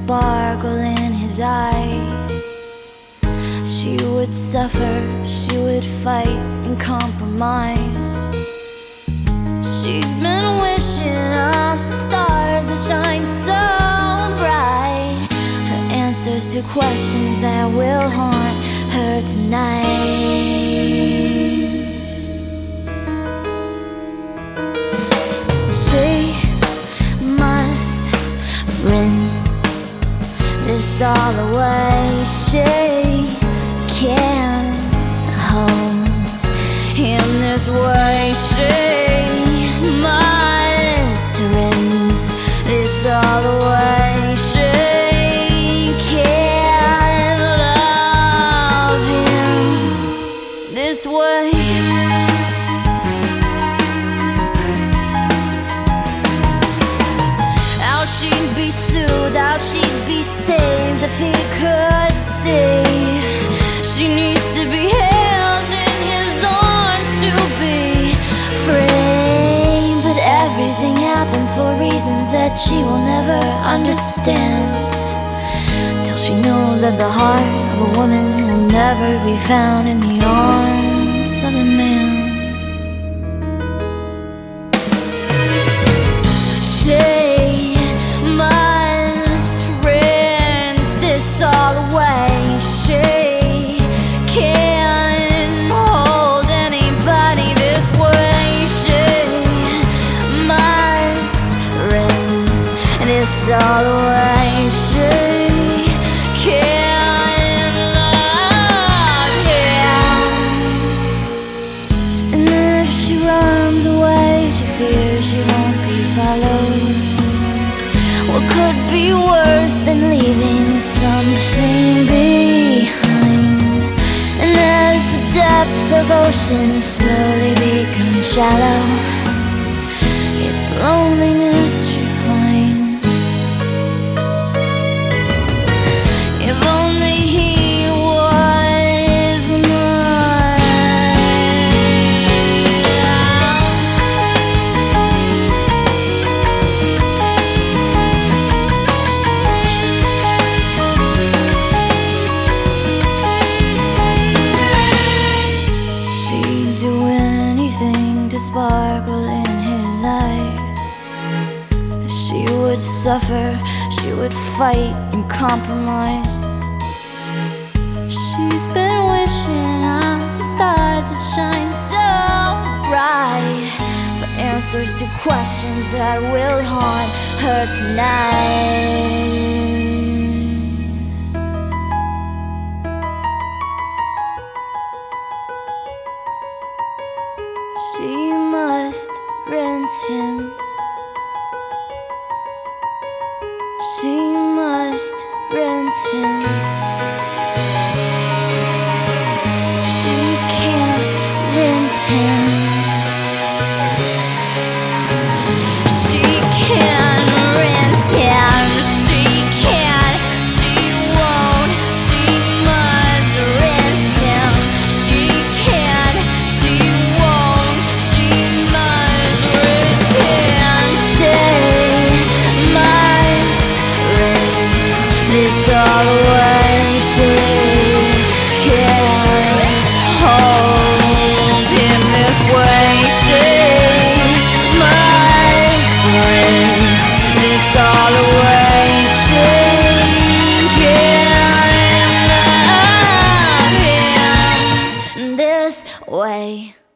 sparkle in his eye. She would suffer, she would fight and compromise. She's been wishing on the stars that shine so bright for answers to questions that will haunt her tonight. She must rinse this all away. She can't hold him this way. She must rinse this all away. She can't love him this way. How she'd be soothed, how she'd be saved if he could see. She needs to be held in his arms to be free. But everything happens for reasons that she will never understand, till she knows that the heart of a woman will never be found in the arms of a man. She must rinse this all away. She can't hold anybody this way. She must rinse this all away. She can't love him. And if she runs away, she fears she won't be followed. What could be worse than leaving something behind? And as the depth of ocean slowly becomes shallow, it's loneliness she finds. If only he was mine. She'd do anything to sparkle in his eye. She would suffer, she would fight and compromise. She's been wishing on the stars that shine so bright for answers to questions that will haunt her tonight. She must rinse him. She must rinse him. She can't rinse him. She can't rinse him. She can't, she won't, she must rinse him. She can't, she won't, she must rinse him. She must rinse this all away. She can't hold him this way. She must rinse this all away. She can't love him this way.